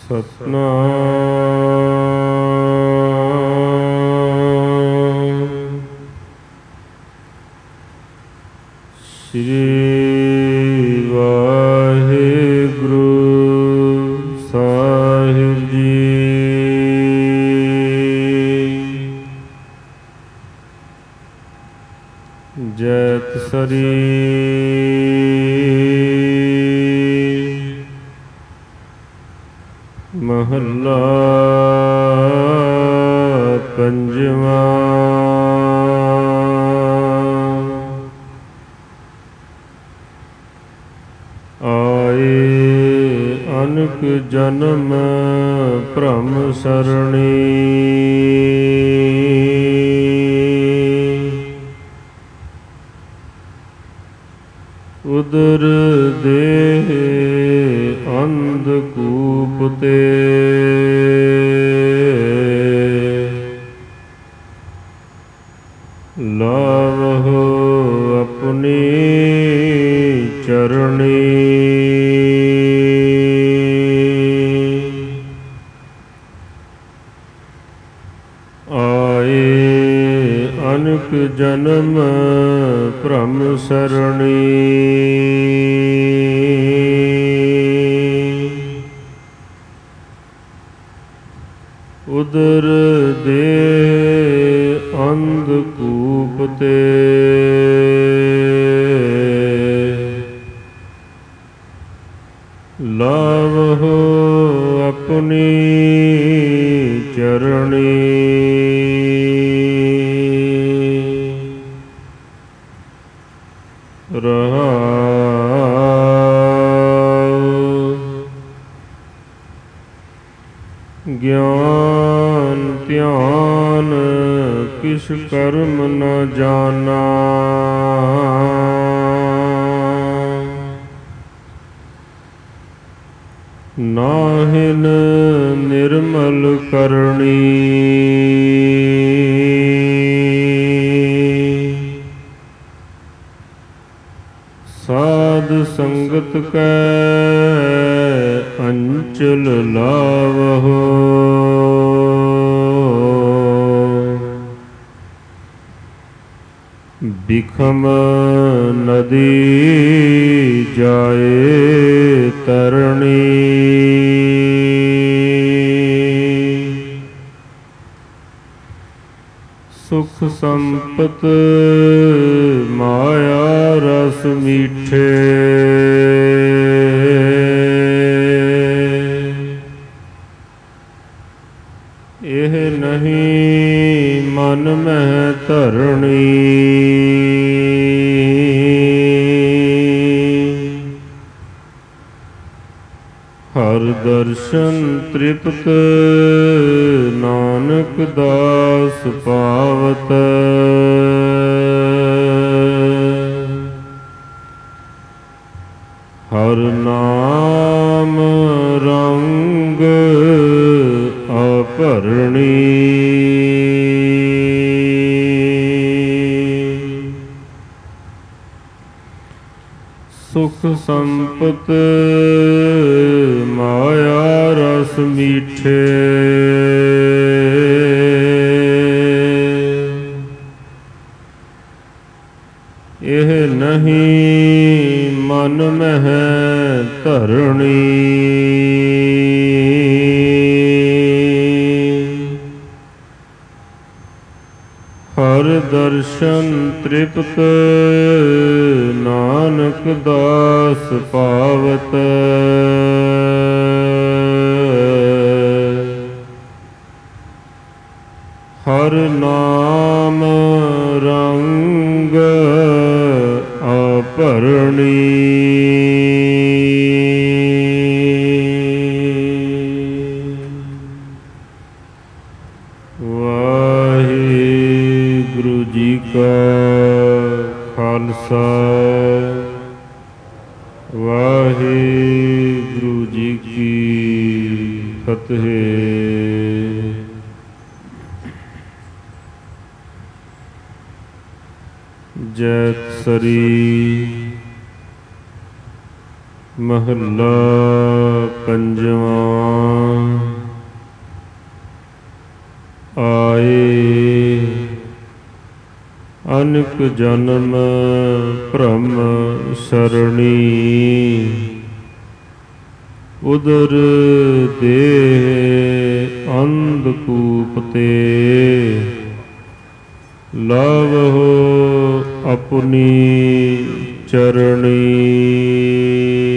ਸਤਨਾਮ ਸ੍ਰੀ ਵਾਹਿਗੁਰੂ ਸਾਹਿਬ ਜੀ। ਜੈਤ ਸਰੀ ਮਹੱਲਾ ਪੰਜਵਾਂ। ਆਏ ਅਨਕ ਜਨਮ ਭ੍ਰਮ ਸਰਣੀ, ਉਦਰ ਦੇਹ ਅੰਧਕੂਪ ਤੇ, ਲਾਵਹੁ ਆਪਣੀ ਚਰਣੀ। ਆਏ ਅਨਕ ਜਨਮ ਭ੍ਰਮ ਸਰਣੀ, ਉਦਰ ਦੇਹ ਅੰਧਕੂਪ ਤੇ, ਲਾਵਹੁ ਆਪਣੀ ਚਰਣੀ। ਗਿਆਨ ਧਿਆਨ ਕਿਛ ਕਰਮ ਨ ਜਾਨਾ, ਨਾਹਿਨ ਨਿਰਮਲ ਕਰਨੀ। ਸਾਧ ਸੰਗਤ ਕੈ ਅੰਚਲ ਲਾਵਹੁ, ਬਿਖਮ ਨਦੀ ਜਾਏ ਤਰਣੀ। ਸੁਖ ਸੰਪਤ ਮਾਇਆ ਰਸ ਮੀਠੇ, ਇਹ ਨਹੀਂ ਮਨ ਮਹਿ ਧਰਣੀ। ਹਰ ਦਰਸ਼ਨ ਤ੍ਰਿਪਤ ਨਾਨਕ ਦਾਸ ਪਾਵਤ, ਹਰ ਨਾਮ ਰੰਗ ਅਭਰਣੀ। ਸੁਖ ਸੰਪਤ ਮਾਇਆ ਰਸ ਮੀਠੇ, ਇਹ ਨਹੀਂ ਮਨ ਮਹਿ ਧਰਣੀ। ਹਰ ਦਰਸ਼ਨ ਤ੍ਰਿਪਤ ਨਾਨਕ ਦਾਸ ਪਾਵਤ, ਹਰ ਨਾਮ ਰੰਗ ਅਭਰਣੀ। ਵਾਹਿਗੁਰੂ ਜੀ ਕਾ ਖਾਲਸਾ, ਵਾਹਿਗੁਰੂ ਜੀ ਕੀ ਫਤਿਹ। ਜੈਤ ਸਰੀ ਮਹੱਲਾ ਪੰਜਵਾਂ। ਆਏ ਅਨੇਕ ਜਨਮ ਭ੍ਰਮ ਸਰਣੀ, ਉਦਰ ਦੇਹ ਅੰਧਕੂਪ ਤੇ, ਲਾਵਹੁ ਆਪਣੀ ਚਰਣੀ।